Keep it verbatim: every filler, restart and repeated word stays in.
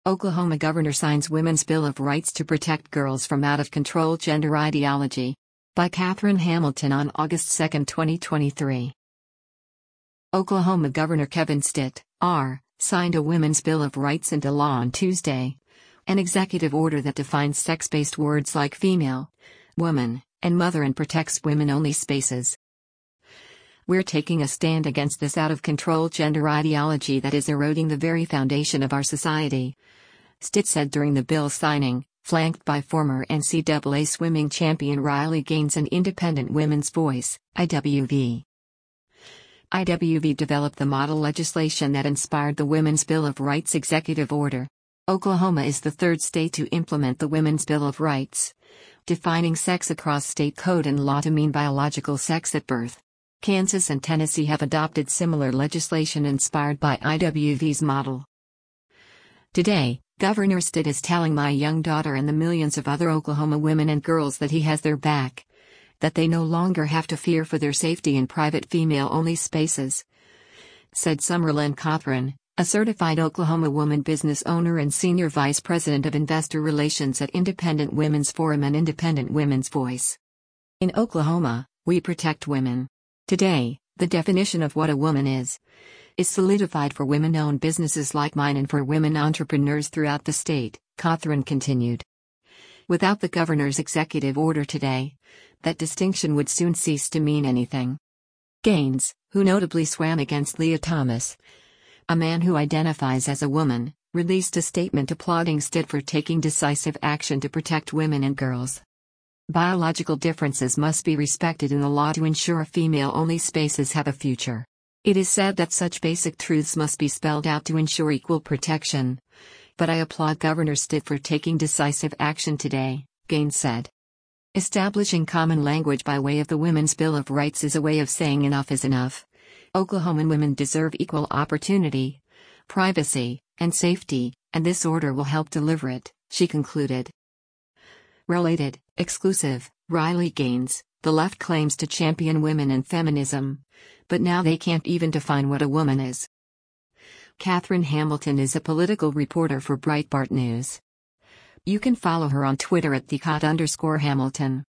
Oklahoma governor signs Women's Bill of Rights to protect girls from out-of-control gender ideology. By Catherine Hamilton on August second, twenty twenty-three. Oklahoma Governor Kevin Stitt, R., signed a Women's Bill of Rights into law on Tuesday. An executive order that defines sex-based words like female, woman, and mother and protects women-only spaces. We're taking a stand against this out-of-control gender ideology that is eroding the very foundation of our society, Stitt said during the bill signing, flanked by former N C double A swimming champion Riley Gaines and Independent Women's Voice, I W V. I W V developed the model legislation that inspired the Women's Bill of Rights executive order. Oklahoma is the third state to implement the Women's Bill of Rights, defining sex across state code and law to mean biological sex at birth. Kansas and Tennessee have adopted similar legislation inspired by I W V's model. Today, Governor Stitt is telling my young daughter and the millions of other Oklahoma women and girls that he has their back, that they no longer have to fear for their safety in private female-only spaces, said Summerlin Cothran, a certified Oklahoma woman business owner and senior vice president of investor relations at Independent Women's Forum and Independent Women's Voice. In Oklahoma, we protect women. Today, the definition of what a woman is, is solidified for women-owned businesses like mine and for women entrepreneurs throughout the state, Cothran continued. Without the governor's executive order today, that distinction would soon cease to mean anything. Gaines, who notably swam against Leah Thomas, a man who identifies as a woman, released a statement applauding Stitt for taking decisive action to protect women and girls. Biological differences must be respected in the law to ensure female-only spaces have a future. It is said that such basic truths must be spelled out to ensure equal protection. But I applaud Governor Stitt for taking decisive action today, Gaines said. Establishing common language by way of the Women's Bill of Rights is a way of saying enough is enough. Oklahoman women deserve equal opportunity, privacy, and safety, and this order will help deliver it, she concluded. Related, exclusive, Riley Gaines, the left claims to champion women and feminism, but now they can't even define what a woman is. Catherine Hamilton is a political reporter for Breitbart News. You can follow her on Twitter at the Cot underscore Hamilton.